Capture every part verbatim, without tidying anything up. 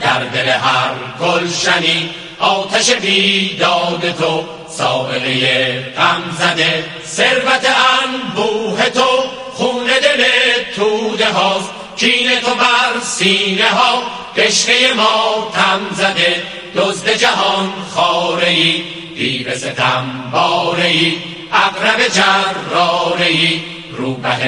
در دل هر گلشنی آتش بیداد تو، سابقه غم زده ثروت انبوه تو، خون دل توده هاست کین تو بر سینه ها، کشته ما تم زده دزد جهان خاره ای، دیو ستم باره ای، عقرب جراره ای، روبه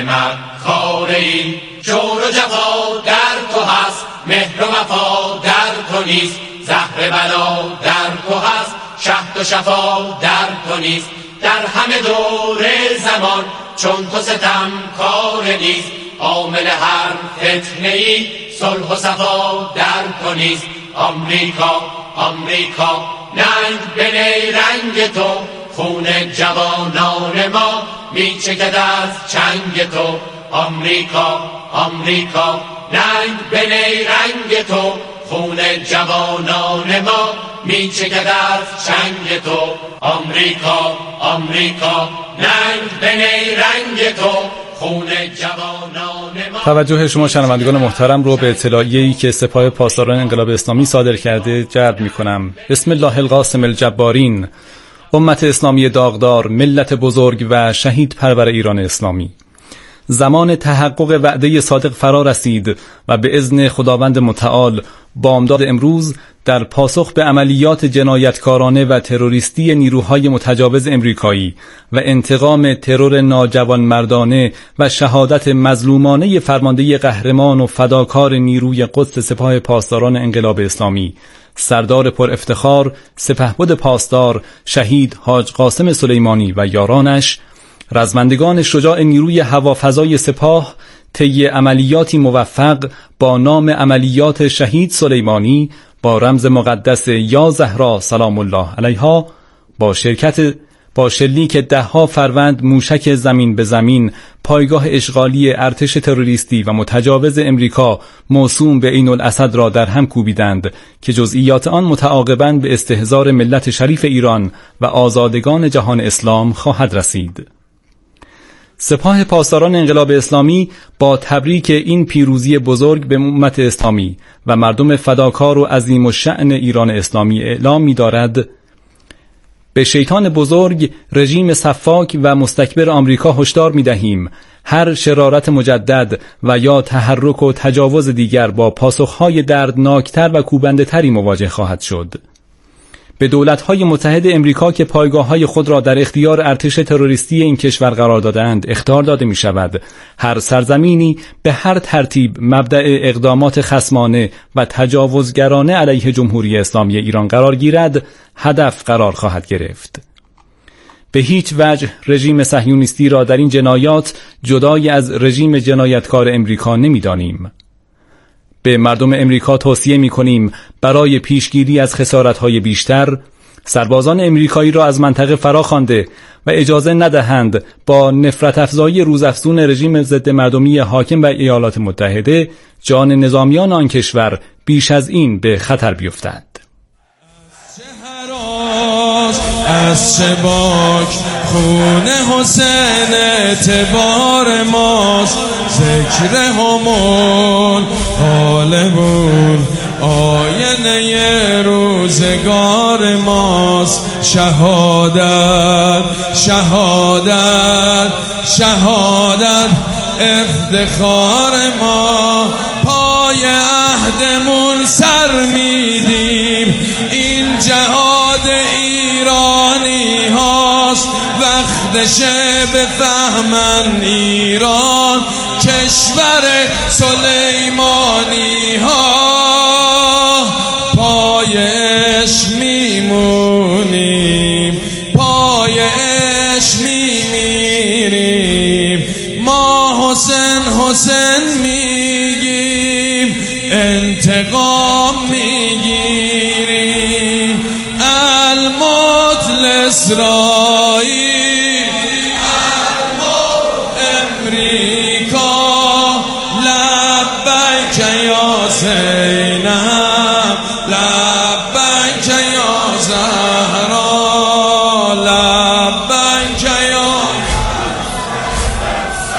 مکاره ای. جور و جفا در تو هست، مهر و وفا در تو نیست، زهر بلا در تو هست، شهد و شفا در تو نیست. در همه دور زمان چون تو ستم کار نیست، عامل هر فتنه ای صلح و صفا در تو نیست. آمریکا آمریکا ننگ به نیرنگ تو، خون جوانان ما میچکد از چنگ تو. آمریکا آمریکا ننگ به نیرنگ تو، خون جوانان ما میچکد از چنگ تو. آمریکا آمریکا ننگ به نیرنگ تو، خون جوانان ما. توجه شما شنوندگان محترم رو به اطلاعیه‌ای که سپاه پاسداران انقلاب اسلامی صادر کرده جلب می‌کنم. بسم الله القاسم الجبارین. امت اسلامی داغدار، ملت بزرگ و شهید پرور ایران اسلامی، زمان تحقق وعده صادق فرا رسید و به اذن خداوند متعال بامداد امروز در پاسخ به عملیات جنایتکارانه و تروریستی نیروهای متجاوز امریکایی و انتقام ترور ناجوانمردانه و شهادت مظلومانه فرمانده قهرمان و فداکار نیروی قدس سپاه پاسداران انقلاب اسلامی، سردار پر افتخار سپهبد پاسدار شهید حاج قاسم سلیمانی و یارانش، رزمندگان شجاع نیروی هوافضای سپاه، طی عملیاتی موفق با نام عملیات شهید سلیمانی با رمز مقدس یا زهرا سلام الله علیها، با شرکت با شلیک دهها فروند موشک زمین به زمین پایگاه اشغالی ارتش تروریستی و متجاوز امریکا موسوم به عین الاسد را در هم کوبیدند که جزئیات آن متعاقباً به استحضار ملت شریف ایران و آزادگان جهان اسلام خواهد رسید. سپاه پاسداران انقلاب اسلامی با تبریک این پیروزی بزرگ به امت اسلامی و مردم فداکار و عظیم الشأن ایران اسلامی اعلام می‌دارد به شیطان بزرگ رژیم سفاک و مستکبر آمریکا هشدار می‌دهیم هر شرارت مجدد و یا تحرک و تجاوز دیگر با پاسخ‌های دردناکتر و کوبنده‌تری مواجه خواهد شد. به دولت‌های متحد امریکا که پایگاه‌های خود را در اختیار ارتش تروریستی این کشور قرار دادند اخطار داده می‌شود هر سرزمینی به هر ترتیب مبدأ اقدامات خصمانه و تجاوزگرانه علیه جمهوری اسلامی ایران قرار گیرد هدف قرار خواهد گرفت. به هیچ وجه رژیم صهیونیستی را در این جنایات جدای از رژیم جنایتکار امریکا نمی‌دانیم. به مردم امریکا توصیه می‌کنیم برای پیشگیری از خسارت‌های بیشتر سربازان امریکایی را از منطقه فراخوانده و اجازه ندهند با نفرت افزایی روزافزون رژیم ضد مردمی حاکم بر ایالات متحده جان نظامیان آن کشور بیش از این به خطر بیفتد. از چه باک خون حسین اعتبار ماست، ذکر همون غالبون آینه روزگار ماست. شهادت شهادت شهادت افتخار ما، پای عهدمون سر میدیم، این جهاد ایرانی هاست، وقتشه بفهمن ایران کشور سلیمانی ها. پایش میمونیم، پایش میمیریم، ما حسین حسین میگیم، انتقام میگیریم. الموت لاسرائیل، الموت امریکا، لبیک یا زینب، لبیک یا زهرا، لبیک یا.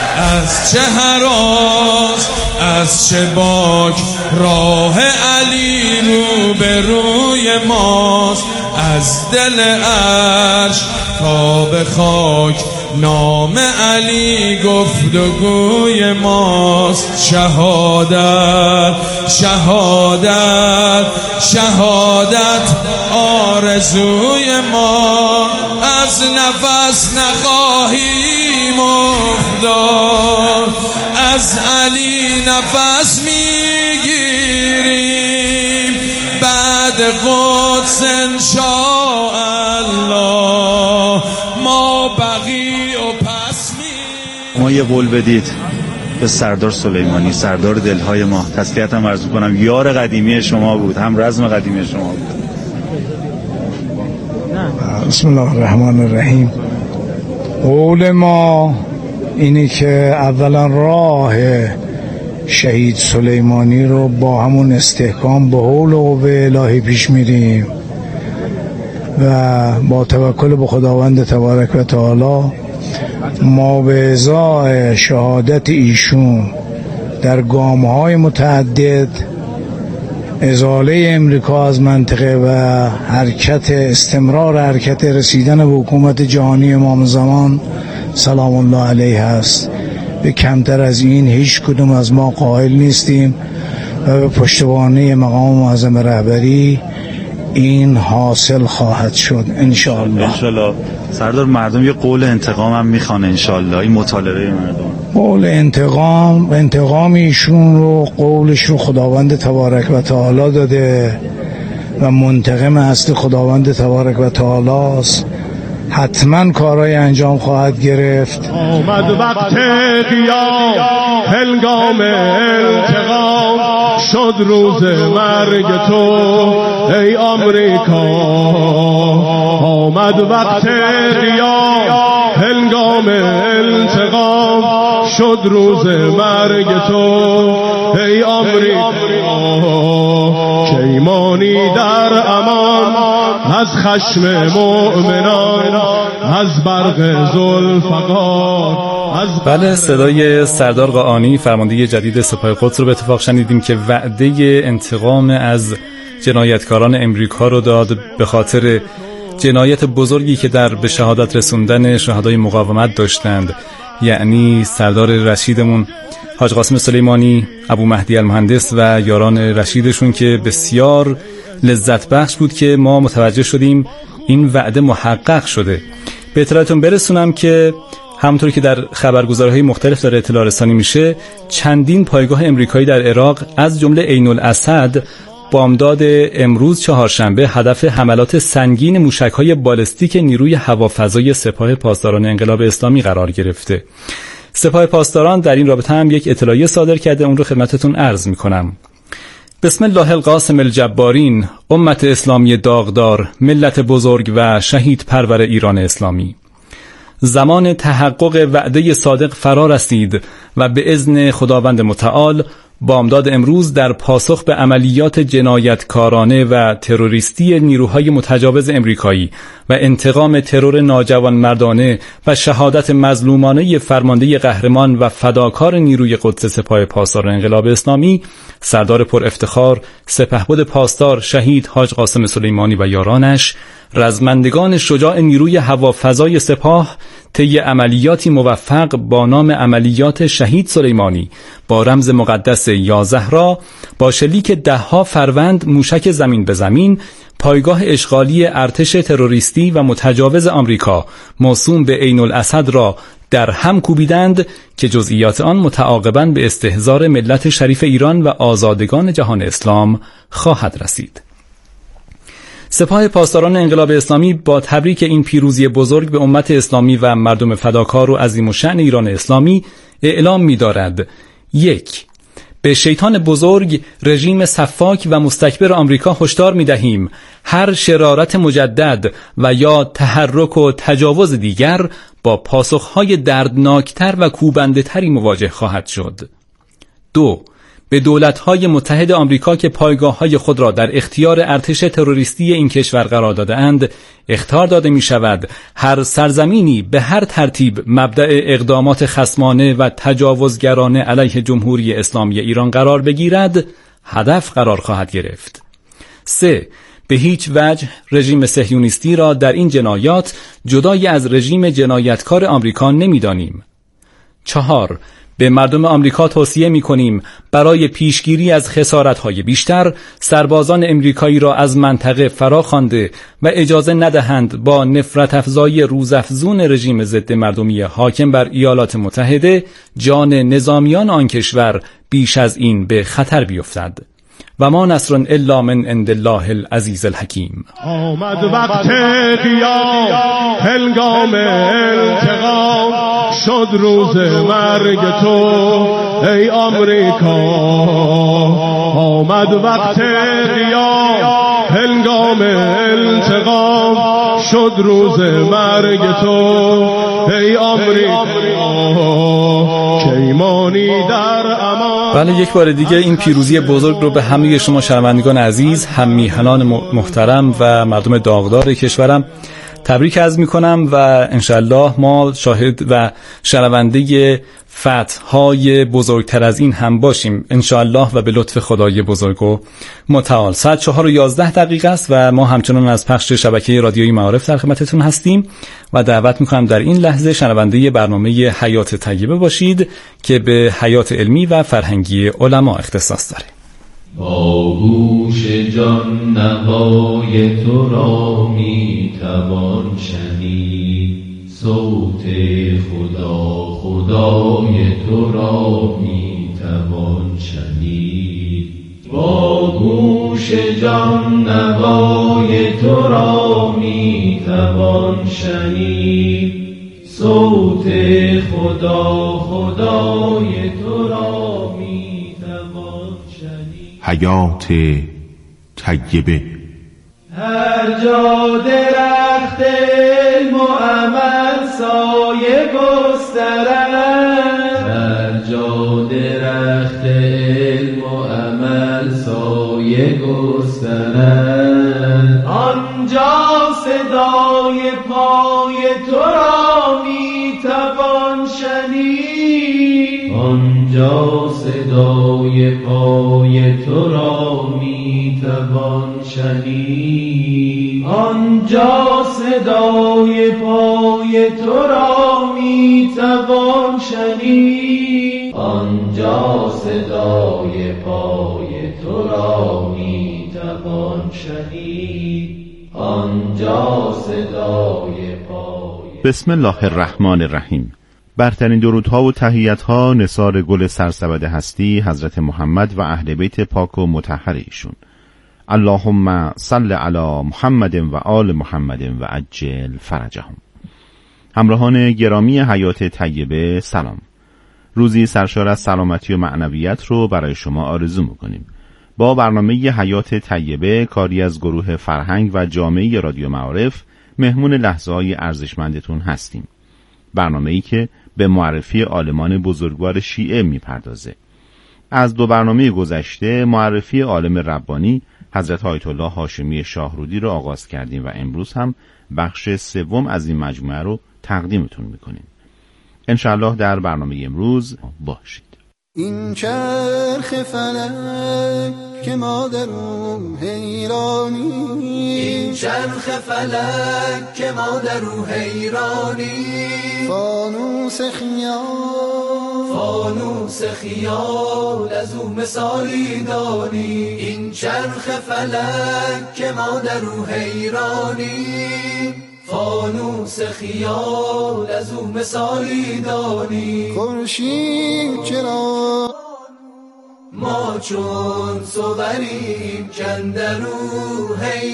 از چه هراس از چه باک راه علی علی رو به روی ماست، از دل عرش تا به خاک نام علی گفتگوی ماست. شهادت شهادت شهادت آرزوی ما، از نفس نخواهیم افتاد، از علی نفس میگیریم، بعد قدس انشاءالله ما بقی و پس می. ما یه قول بدید به سردار سلیمانی، سردار دلهای ما. تسلیت هم عرض کنم یار قدیمی شما بود، هم رزم قدیمی شما بود. بسم الله الرحمن الرحیم. قول ما اینه که اولا راه شهید سلیمانی رو با همون استحکام به حول و قوه الهی پیش میریم و با توکل به خداوند تبارک و تعالی ما به ازای شهادت ایشون در گام‌های متعدد ازاله امریکا از منطقه و حرکت استمرار حرکت رسیدن به حکومت جهانی امام زمان سلام الله علیه است. به کمتر از این هیچ کدوم از ما قائل نیستیم و به پشتوانه مقام معظم رهبری این حاصل خواهد شد انشاءالله. انشاءالله. سردار مردم یه قول انتقام هم میخوان انشاءالله، این مطالبه مردم قول انتقام انتقام ایشون رو قولش رو خداوند تبارک و تعالی داده و منتقم اصل خداوند تبارک و تعالی است. حتما کارهای انجام خواهد گرفت. آمد وقت قیام، هنگام انتقام، شد روز مرگ تو ای آمریکا. آمد وقت قیام، هنگام انتقام، شد روز مرگ تو ای آمریکا. که ایمانی در امان از خشم مؤمنان، از برق ذوالفقار. بله، صدای سردار قاآنی فرمانده جدید سپاه قدس رو به اتفاق شنیدیم که وعده انتقام از جنایتکاران امریکا رو داد به خاطر جنایت بزرگی که در به شهادت رسوندن شهدای مقاومت داشتند، یعنی سردار رشیدمون حاج قاسم سلیمانی، ابو مهدی المهندس و یاران رشیدشون، که بسیار لذت بخش بود که ما متوجه شدیم این وعده محقق شده. به اطلاعتون برسونم که همونطور که در خبرگزاری‌های مختلف داره اطلاع رسانی میشه، چندین پایگاه امریکایی در عراق از جمله عین الاسد بامداد امروز چهارشنبه هدف حملات سنگین موشک‌های بالستیک نیروی هوافضای سپاه پاسداران انقلاب اسلامی قرار گرفته. سپاه پاسداران در این رابطه هم یک اطلاعیه صادر کرده، اون رو خدمتتون عرض میکنم. بسم الله القاسم الجبارین، امت اسلامی داغدار، ملت بزرگ و شهید پرور ایران اسلامی. زمان تحقق وعده صادق فرا رسید و به اذن خداوند متعال بامداد امروز در پاسخ به عملیات جنایتکارانه و تروریستی نیروهای متجاوز امریکایی و انتقام ترور ناجوانمردانه و شهادت مظلومانه فرمانده قهرمان و فداکار نیروی قدس سپاه پاسداران انقلاب اسلامی، سردار پر افتخار سپهبد پاسدار شهید حاج قاسم سلیمانی و یارانش، رزمندگان شجاع نیروی هوافضای سپاه، طی عملیاتی موفق با نام عملیات شهید سلیمانی با رمز مقدس یا زهرا، با شلیک دهها فروند موشک زمین به زمین پایگاه اشغالی ارتش تروریستی و متجاوز آمریکا موسوم به عین الاسد را در هم کوبیدند که جزئیات آن متعاقباً به استحضار ملت شریف ایران و آزادگان جهان اسلام خواهد رسید. سپاه پاسداران انقلاب اسلامی با تبریک این پیروزی بزرگ به امت اسلامی و مردم فداکار و عظیم الشأن ایران اسلامی اعلام می‌دارد: یک، به شیطان بزرگ رژیم سفاک و مستکبر آمریکا هشدار می‌دهیم هر شرارت مجدد و یا تحرک و تجاوز دیگر با پاسخ‌های دردناکتر و کوبنده‌تری مواجه خواهد شد. دو، به دولت‌های متحد آمریکا که پایگاه‌های خود را در اختیار ارتش تروریستی این کشور قرار داده‌اند اخطار داده می‌شود هر سرزمینی به هر ترتیب مبدأ اقدامات خصمانه و تجاوزگرانه علیه جمهوری اسلامی ایران قرار بگیرد هدف قرار خواهد گرفت. سه. به هیچ وجه رژیم صهیونیستی را در این جنایات جدای از رژیم جنایتکار آمریکا نمی‌دانیم. چهار. به مردم آمریکا توصیه می‌کنیم برای پیشگیری از خسارت‌های بیشتر سربازان امریکایی را از منطقه فراخوانده و اجازه ندهند با نفرت افزایی روزافزون رژیم ضد مردمی حاکم بر ایالات متحده جان نظامیان آن کشور بیش از این به خطر بیفتد. و ما نصر الا من عند الله العزیز الحکیم. آمد وقت قیام، هنگام انتقام، شد روز مرگ تو ای آمریکا. آمد وقت قیام، هنگام انتقام، شد روز مرگ تو ای آمریکا. کیمانی در امان. بله، یک بار دیگه این پیروزی بزرگ رو به همه شما شنوندگان عزیز، هم میهنان محترم و مردم داغدار کشورم تبریک عرض میکنم و انشالله ما شاهد و شنونده فتح‌های بزرگتر از این هم باشیم انشالله و به لطف خدای بزرگ و متعال. ساعت چهار و یازده دقیقه است و ما همچنان از پخش شبکه رادیویی معارف در خدمتتون هستیم و دعوت میکنم در این لحظه شنونده برنامه حیات طیبه باشید که به حیات علمی و فرهنگی علما اختصاص داره. با گوش جان نوای تو را می توان شنید، صوت خدا خدای تو را می توان شنید. با گوش جان نوای تو را می توان شنید، صوت خدا خدای تو را می توان شنید. حیات طیبه. هر جا درخت علم و عمل سایه گسترد، هر جا درخت علم و عمل سایه گسترد، آنجا صدای پای تو را می توان شنید، آنجا صدای پای تو را می توان شنید، آنجا صدای پای تو را می توان شنید، آنجا صدای پای تو را می توان شنید، آنجا صدای پای. بسم الله الرحمن الرحیم. برترین درودها و تحیتها نثار گل سرسبد هستی حضرت محمد و اهل بیت پاک و مطهر ایشون. اللهم صل علی محمد و آل محمد و عجل فرجهم. همراهان گرامی حیات طیبه سلام. روزی سرشار از سلامتی و معنویت رو برای شما آرزو میکنیم. با برنامه حیات طیبه کاری از گروه فرهنگ و جامعه رادیو معارف مهمون لحظه های ارزشمندتون هستیم. برنامه‌ای که به معرفی عالمان بزرگوار شیعه میپردازه. از دو برنامه گذشته معرفی عالم ربانی حضرت آیت الله هاشمی شاهرودی رو آغاز کردیم و امروز هم بخش سوم از این مجموعه رو تقدیمتون میکنیم. انشاءالله در برنامه امروز باشید. این چرخ فلک که ما در او حیرانی، این چرخ فلک که ما در او حیرانی، فانوس خیال، فانوس خیال از او مثالی دانی، این چرخ فلک که ما در او حیرانی، فانوس خیال از او مثالی دانی، خورشید چرا ما چون صوریم کندرو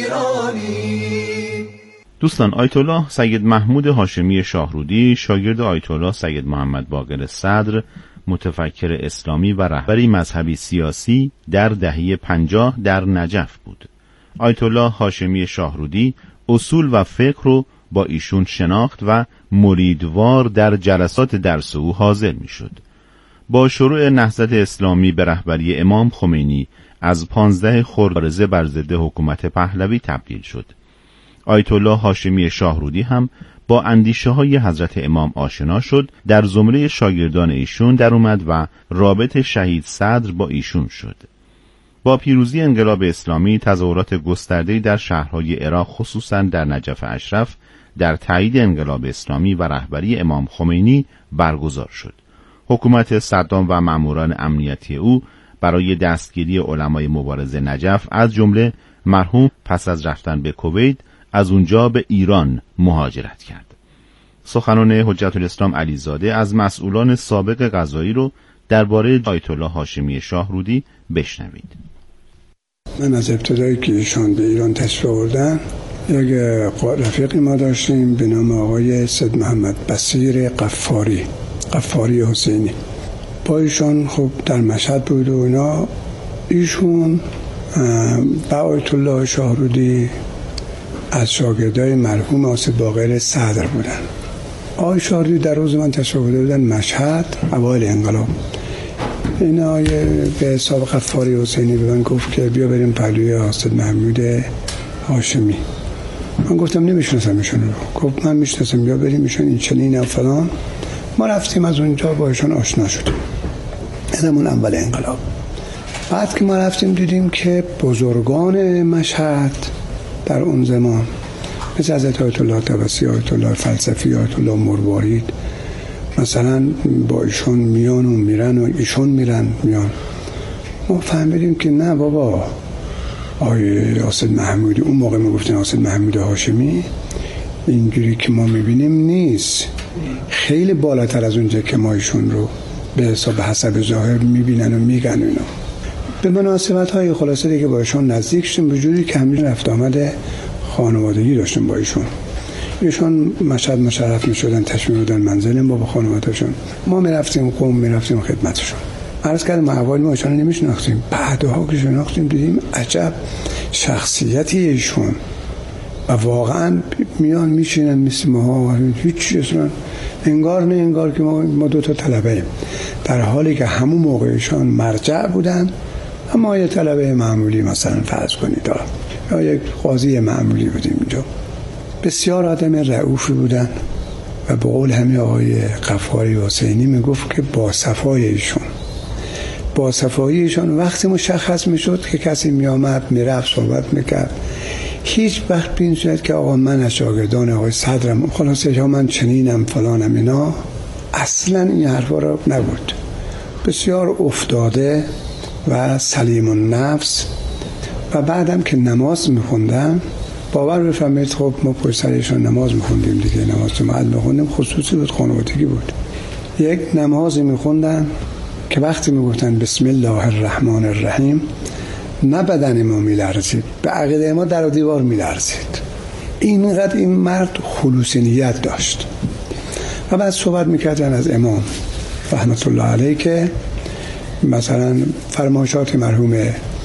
حیرانی. دوستان، آیت الله سید محمود هاشمی شاهرودی شاگرد آیت الله سید محمد باقر صدر، متفکر اسلامی و رهبری مذهبی سیاسی در دهه پنجاه در نجف بود. آیت الله هاشمی شاهرودی اصول و فقه رو با ایشون شناخت و مریدوار در جلسات درس او حاضر می شد. با شروع نهضت اسلامی به رهبری امام خمینی از پانزده خرداد بر ضد حکومت پهلوی تبدیل شد. آیت الله هاشمی شاهرودی هم با اندیشه های حضرت امام آشنا شد، در زمره شاگردان ایشون در اومد و رابط شهید صدر با ایشون شد. با پیروزی انقلاب اسلامی تظاهرات گسترده‌ای در شهرهای عراق خصوصا در نجف اشرف در تایید انقلاب اسلامی و رهبری امام خمینی برگزار شد. حکومت صدام و ماموران امنیتی او برای دستگیری علمای مبارز نجف از جمله مرحوم پس از رفتن به کویت از اونجا به ایران مهاجرت کرد. سخنان حجت الاسلام علیزاده از مسئولان سابق قضایی رو درباره آیت الله هاشمی شاهرودی بشنوید. من از ابتدایی که ایشان به ایران تشریف آوردن یک رفیقی ما داشتیم به نام آقای سید محمد بصیر قفاری قفاری حسینی. با ایشان خب در مشهد بود و اینا. ایشون با آیت الله شاهرودی از شاگردای مرحوم آصف باقر صدر بودن. آقای شاهرودی در روز من تشریف آورده بودن مشهد اوایل انقلاب. این آقای به حساب قفاری حسینی به من گفت که بیا بریم پهلوی حاسد محمود هاشمی. من گفتم نمیشناسم ایشون رو. گفت من میشناسم، بیا بریم ایشون این چنین و فلان. ما رفتیم از اونجا با ایشون آشنا شدیم. اینمون اول انقلاب. بعد که ما رفتیم دیدیم که بزرگان مشهد در اون زمان مثل حضرت آیت الله طبسی، آیت الله فلسفی، آیت الله مروارید مثلا با ایشون میان و میرن و ایشون میرن میان. ما فهمیدیم که نه بابا، آقای حاسد محمودی اون موقع ما گفتن حاسد محمود هاشمی اینجوری که ما میبینیم نیست، خیلی بالاتر از اونجا که ما ایشون رو به حساب حسب ظاهر میبینن و میگن. اینا به مناسبت های خلاصه دیگه با ایشون نزدیک شدیم، به جوری که همین رفت آمد خانوادگی داشتیم با ایشون. ایشون مشهد مشرف میشدن، تشریف بودن منزل ما با خانواده‌شون. ما میرفتیم قم، میرفتیم خدمتشون. عرض کردم اول ما ایشون نمیشناختیم، بعدها که شناختیم دیدیم عجب شخصیتی ایشون و واقعا میان میشینن مثل ما، هیچ چیز نه، انگار نه انگار که ما ما دو تا طلبه، در حالی که همون موقعشان مرجع بودن. اما یه طلبه معمولی مثلا فرض کنید یا یک قاضی معمولی بودیم اینجا. بسیار آدم رئوفی بودن و به قول همین آقای قفاری حسینی میگفت که با صفای ایشون با صفای ایشون وقتی مشخص میشد که کسی میامد میرفت صحبت میکرد، هیچ وقت بین شد که آقا من از شاگردان آقای صدرم، خلاصه یا من چنینم فلانم، اینا اصلا این حرفا رو نبود. بسیار افتاده و سلیم النفس. و بعدم که نماز میخوندم باور بفرمایید، خب ما پشت سر ایشون نماز میخوندیم دیگه، نماز جماعت میخوندیم، خصوصی بود، خانوادگی بود. یک نمازی میخوندن که وقتی میگفتن بسم الله الرحمن الرحیم نه بدن ما میلرزید، به عقیده ما در و دیوار میلرزید. اینقدر این مرد خلوص نیت داشت. و بعد صحبت میکردن از امام رحمت الله علیه که مثلا فرمایشات مرحوم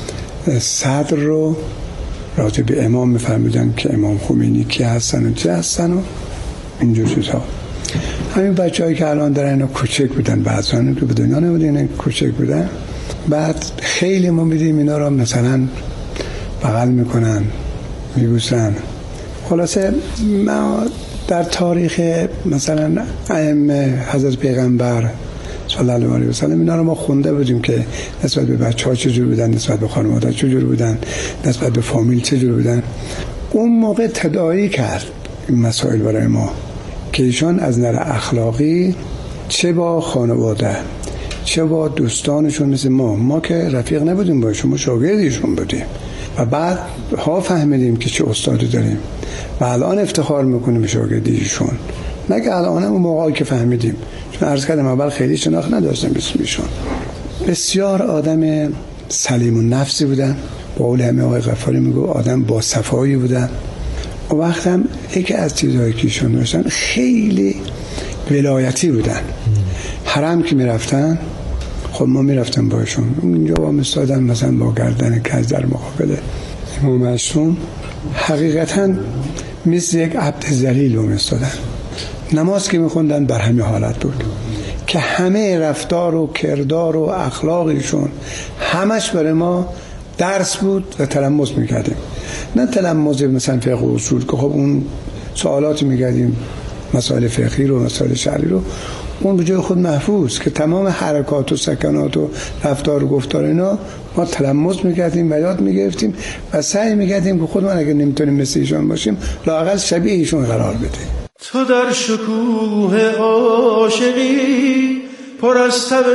صدر رو راجع به امام میفرمودن که امام خمینی کی هستن و چه هستن و اینجور چیزها. همین بچه هایی که الان دارن اینا کوچک بودن، بعضیان که به دنیا نبودن اینا کوچک بودن. بعد خیلی ما میدیم اینا رو مثلا بغل میکنن، میبوسن. خلاصه ما در تاریخ مثلا ائمه حضرت پیغمبر صلی الله علیه و سلم اینا رو ما خونده بودیم که نسبت به بچه‌ها چجور بودن، نسبت به خانواده چجور بودن، نسبت به فامیل چجور بودن. اون موقع تداعی کرد این مسائل برای ما که ایشان از نظر اخلاقی چه با خانواده چه با دوستانشون مثل ما ما که رفیق نبودیم با شما، شاگردیشون بودیم و بعد ها فهمیدیم که چه استادی داریم و الان افتخار میکنیم به شاگردیشون، نه که الان هم اون موقعی که فهمیدیم. چون عرض کردم اول خیلی شناخت نداشتم اسمشون. بسیار آدم سلیم النفسی بودن، با قول همه آقای غفاری میگو آدم با صفایی بودن. و وقت هم یکی از چیزهایی که ایشون داشتن خیلی ولایتی بودن. حرم که میرفتن، خب ما میرفتن باشون اونجا با مستادن مثلا با گردن کج در مقابل امام معصوم، حقیقتا مثل یک عبد ذلیل رو مستادن. نماز که میخوندن بر همین حالت بود که همه رفتار و کردار و اخلاقشون همش برای ما درس بود و تلمس میکردیم. نه تلمس مثلا فقه و اصول که خب اون سوالاتی میکردیم مسائل فقهی رو، مسائل شرعی رو، اون به جای خود محفوظ که تمام حرکات و سکنات و رفتار و گفتار اینا ما تلمس میکردیم و یاد میگرفتیم و سعی میکردیم که خودمان اگر نمیتونیم مثل ایشان باشیم لااقل شبیه ایشون قرار بدیم. تو در شکوه عاشقی پر از تب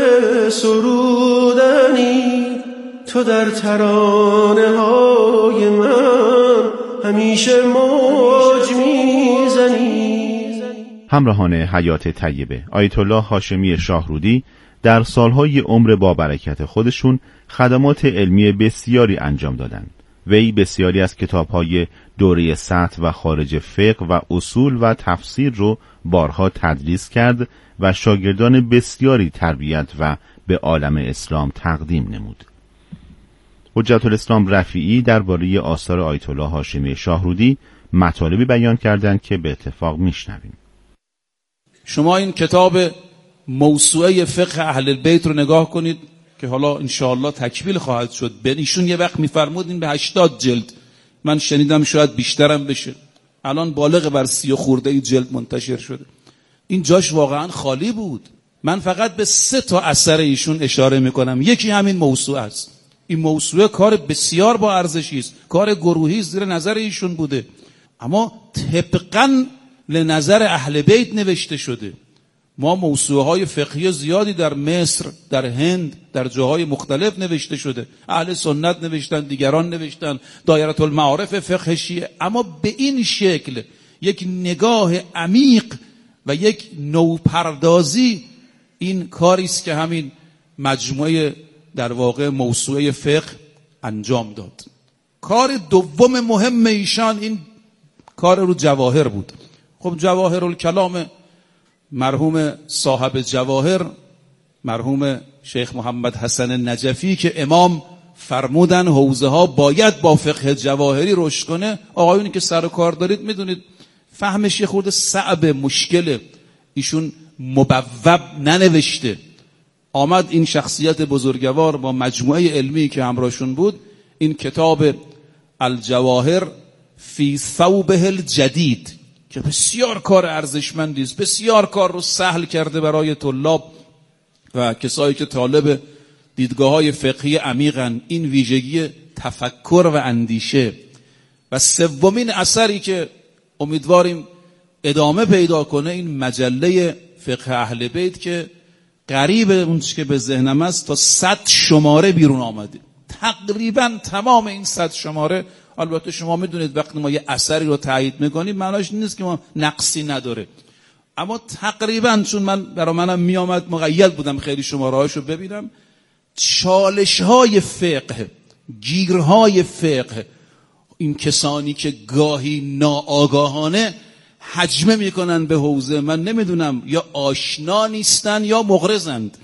سرودنی، تو در ترانه های من همیشه موج میزنی. همراهان حیات طیبه، آیت الله هاشمی شاهرودی در سالهای عمر با برکت خودشون خدمات علمی بسیاری انجام دادند. وی بسیاری از کتاب‌های دوره سطح و خارج فقه و اصول و تفسیر رو بارها تدریس کرد و شاگردان بسیاری تربیت و به عالم اسلام تقدیم نمود. حجت الاسلام رفیعی درباره آثار آیت الله هاشمی شاهرودی مطالبی بیان کردند که به اتفاق میشنویم. شما این کتاب موسوعه فقه اهل البیت رو نگاه کنید که حالا انشاءالله تکمیل خواهد شد. به ایشون یه وقت میفرمودین به هشتاد جلد، من شنیدم شاید بیشترم بشه، الان بالغ بر سی و خورده جلد منتشر شده. این جاش واقعا خالی بود. من فقط به سه تا اثر ایشون اشاره میکنم. یکی همین موسوعه است. این موسوعه کار بسیار با ارزشی است، کار گروهی زیر نظر ایشون بوده، اما طبقاً لنظر اهل بیت نوشته شده. ما موسوعه های فقهی زیادی در مصر، در هند، در جاهای مختلف نوشته شده، اهل سنت نوشتن، دیگران نوشتن، دایره المعارف فقه شیعه، اما به این شکل یک نگاه عمیق و یک نوپردازی، این کاری است که همین مجموعه در واقع موسوعه فقه انجام داد. کار دوم مهم ایشان این کار رو جواهر بود. خب جواهر الکلام مرحوم صاحب جواهر، مرحوم شیخ محمد حسن نجفی که امام فرمودن حوزه ها باید با فقه جواهری رشد کنه، آقایونی که سر و کار دارید میدونید فهمش یه خورده صعب، مشکله. ایشون مبوب ننوشته، آمد این شخصیت بزرگوار با مجموعه علمی که همراهشون بود این کتاب الجواهر فی ثوبه الجدید که بسیار کار ارزشمندی است، بسیار کار رو سهل کرده برای طلاب و کسایی که طالب دیدگاه‌های فقهی عمیقن، این ویژگی تفکر و اندیشه. و سومین اثری که امیدواریم ادامه پیدا کنه این مجله فقه اهل بیت که قریب اون که به ذهنم است تا صد شماره بیرون آمده. تقریبا تمام این صد شماره، البته شما میدونید وقتی ما یه اثری رو تایید میکنیم معناش نیست که ما نقصی نداره، اما تقریبا چون من برای منم میامد مقید بودم خیلی شماره‌هاشو ببینم، چالش‌های فقه، گیرهای فقه، این کسانی که گاهی ناآگاهانه حجمه میکنن به حوزه، من نمیدونم یا آشنا نیستن یا مغرضند.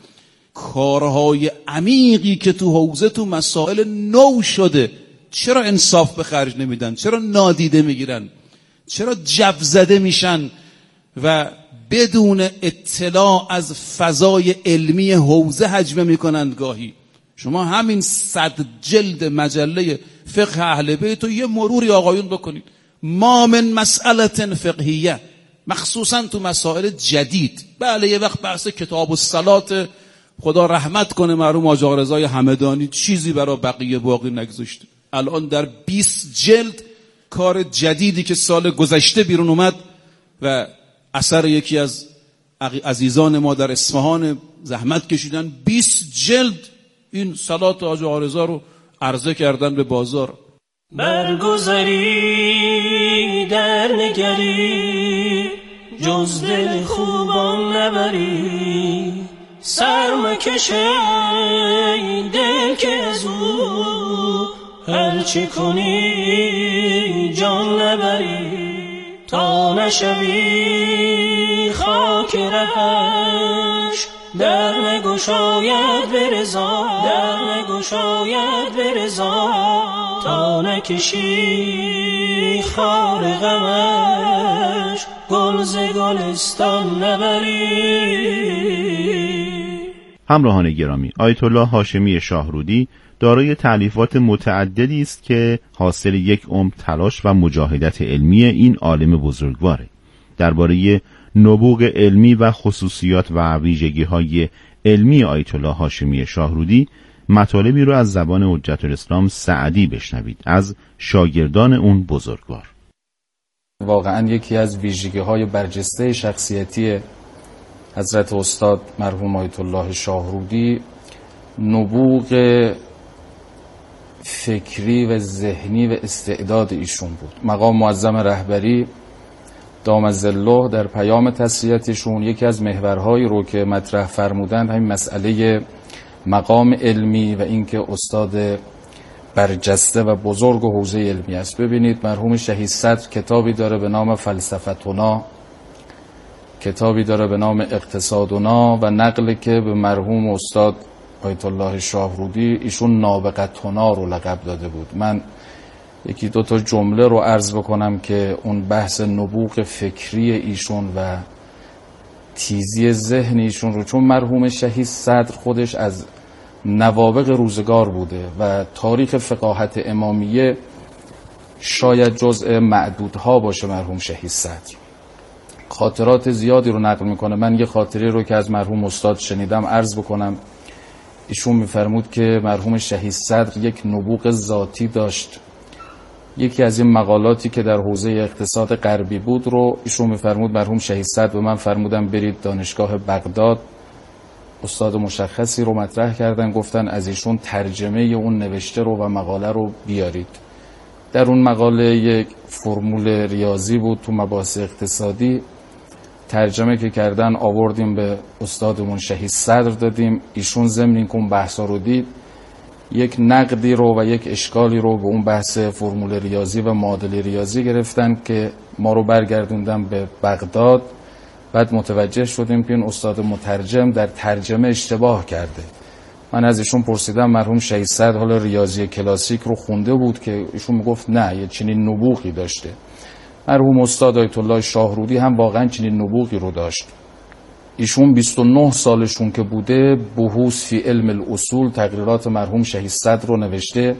کارهای عمیقی که تو حوزه تو مسائل نو شده، چرا انصاف به خرج نمیدن؟ چرا نادیده میگیرن؟ چرا جو زده میشن و بدون اطلاع از فضای علمی حوزه حجمه میکنند؟ گاهی شما همین صد جلد مجله فقه اهل بیت و یه مروری آقایون بکنید، ما من مسئله فقهیه، مخصوصا تو مسائل جدید. بله یه وقت بحث کتاب الصلات، خدا رحمت کنه مرحوم حاج آقا رضای همدانی، چیزی برای بقیه باقی نگذاشته. الان در بیست جلد کار جدیدی که سال گذشته بیرون اومد و اثر یکی از عزیزان ما در اصفهان زحمت کشیدن، بیست جلد این صلات حاج آقا رضا رو عرضه کردن به بازار. برگذری در نگری جز دل خوبان نبری، سر مکشه دل که از او هرچی کنی جان نبری، تا نشوی خاک رهش در نگشاید برزا، در نگشاید برزا، تا نکشی خار غمش گل ز گلستان نبری. همراهان گرامی، آیت الله هاشمی شاهرودی دارای تألیفات متعددی است که حاصل یک عمر تلاش و مجاهدت علمی این عالم بزرگواره. درباره نبوغ علمی و خصوصیات و ویژگی‌های علمی آیت الله هاشمی شاهرودی، مطالبی رو از زبان حجت الاسلام سعدی بشنوید از شاگردان اون بزرگوار. واقعا یکی از ویژگی‌های برجسته شخصیتی حضرت استاد مرحوم آیت الله شاهرودی نبوغ فکری و ذهنی و استعداد ایشون بود. مقام معظم رهبری دام ظله در پیام تسلیتشون یکی از محورهایی رو که مطرح فرمودند همین مسئله مقام علمی و اینکه استاد برجسته و بزرگ و حوزه علمی است. ببینید مرحوم شهید صدر کتابی داره به نام فلسفتنا، کتابی داره به نام اقتصادنا و نقل که به مرحوم استاد آیت الله شاهرودی ایشون نابغتنا رو لقب داده بود. من یکی دو تا جمله رو عرض بکنم که اون بحث نبوغ فکری ایشون و تیزی ذهن ایشون رو، چون مرحوم شهید صدر خودش از نوابغ روزگار بوده و تاریخ فقاهت امامیه شاید جزء معدودها باشه. مرحوم شهید صدر خاطرات زیادی رو نقل میکنه. من یه خاطره رو که از مرحوم استاد شنیدم عرض بکنم. ایشون میفرمود که مرحوم شهید صدر یک نبوغ ذاتی داشت. یکی از این مقالاتی که در حوزه اقتصاد غربی بود رو ایشون میفرمود مرحوم شهید صدر به من فرمودن برید دانشگاه بغداد. استاد مشخصی رو مطرح کردن، گفتن از ایشون ترجمه اون نوشته رو و مقاله رو بیارید. در اون مقاله یک فرمول ریاضی بود تو مباحث اقتصادی، ترجمه که کردن آوردیم به استادمون شهید صدر دادیم. ایشون ضمن اینکه اون بحثا رو دید یک نقدی رو و یک اشکالی رو به اون بحث فرمول ریاضی و معادله ریاضی گرفتن که ما رو برگردوندن به بغداد. بعد متوجه شدیم که این استاد مترجم در ترجمه اشتباه کرده. من از ایشون پرسیدم مرحوم شهید صدر حالا ریاضی کلاسیک رو خونده بود که ایشون میگفت نه، یه چنین نبوغی داشته. مرحوم استاد آیت الله شاهرودی هم واقعا چنین نبوغی رو داشت. ایشون بیست و نه سالشون که بوده بحوث فی علم الاصول تقریرات مرحوم شهید صدر رو نوشته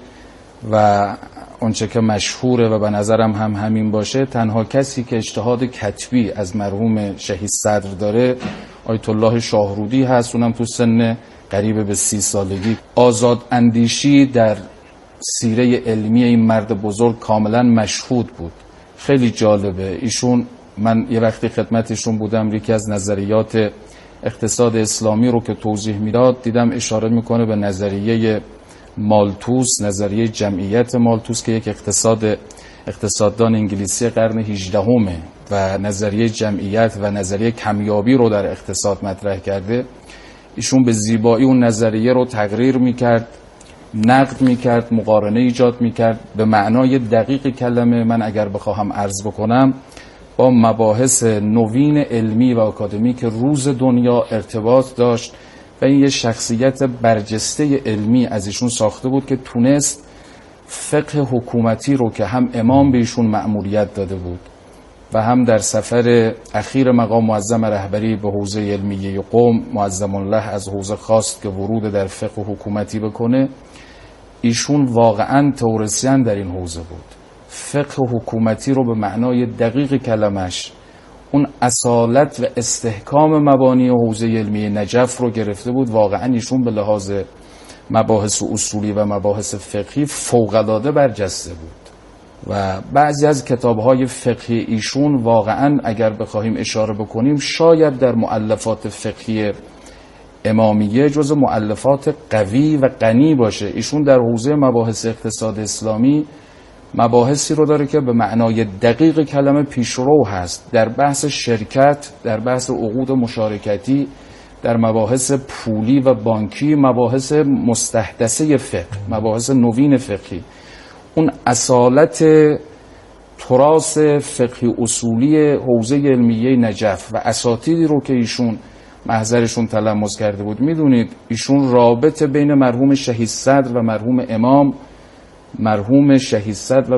و اونچه که مشهوره و به نظرم هم همین باشه، تنها کسی که اجتهاد کتبی از مرحوم شهید صدر داره آیت الله شاهرودی هست، اونم تو سن قریب به سی سالگی. آزاد اندیشی در سیره علمی این مرد بزرگ کاملا مشهود بود. خیلی جالبه ایشون، من یه وقتی خدمتشون بودم یکی از نظریات اقتصاد اسلامی رو که توضیح میداد دیدم اشاره میکنه به نظریه مالتوس، نظریه جمعیت مالتوس که یک اقتصاد اقتصاددان انگلیسی قرن هجدهمه و نظریه جمعیت و نظریه کمیابی رو در اقتصاد مطرح کرده. ایشون به زیبایی اون نظریه رو تقریر میکرد، نقد میکرد، مقارنه ایجاد میکرد. به معنای دقیق کلمه من اگر بخواهم عرض بکنم با مباحث نوین علمی و آکادمیک روز دنیا ارتباط داشت و این یه شخصیت برجسته علمی از ایشون ساخته بود که تونست فقه حکومتی رو که هم امام به ایشون مأموریت داده بود و هم در سفر اخیر مقام معظم رهبری به حوزه علمیه قم معظم الله از حوزه خواست که ورود در فقه حکومتی بکنه. ایشون واقعا تئوریسین در این حوزه بود. فقه حکومتی رو به معنای دقیق کلمش، اون اصالت و استحکام مبانی حوزه علمی نجف رو گرفته بود. واقعا ایشون به لحاظ مباحث اصولی و مباحث فقهی فوق‌العاده برجسته بود و بعضی از کتاب‌های فقهی ایشون واقعا اگر بخواهیم اشاره بکنیم شاید در مؤلفات فقهی امامیه جز مؤلفات قوی و غنی باشه. ایشون در حوزه مباحث اقتصاد اسلامی مباحثی رو داره که به معنای دقیق کلمه پیشرو هست در بحث شرکت، در بحث عقود مشارکتی، در مباحث پولی و بانکی، مباحث مستحدثه فقه، مباحث نوین فقهی. اون اصالت تراث فقهی اصولی حوزه علمیه نجف و اساتیدی رو که ایشون محضرشون تلمس کرده بود. میدونید ایشون رابطه بین مرحوم شهید صدر و مرحوم امام، مرحوم شهید صدر و